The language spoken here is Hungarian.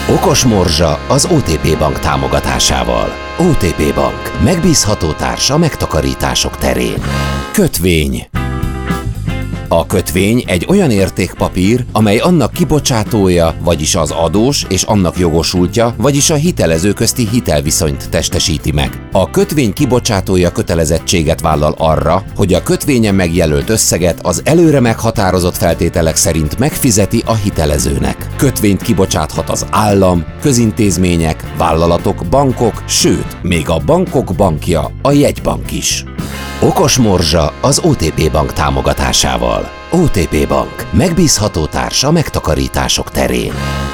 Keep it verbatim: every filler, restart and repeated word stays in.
Okos morzsa az o té pé Bank támogatásával. o té pé Bank. Megbízható társ a megtakarítások terén. Kötvény. A kötvény egy olyan értékpapír, amely annak kibocsátója, vagyis az adós és annak jogosultja, vagyis a hitelező közti hitelviszonyt testesíti meg. A kötvény kibocsátója kötelezettséget vállal arra, hogy a kötvényen megjelölt összeget az előre meghatározott feltételek szerint megfizeti a hitelezőnek. Kötvényt kibocsáthat az állam, közintézmények, vállalatok, bankok, sőt, még a bankok bankja, a jegybank is. Okos morzsa az o té pé Bank támogatásával. o té pé Bank. Megbízható társ a megtakarítások terén.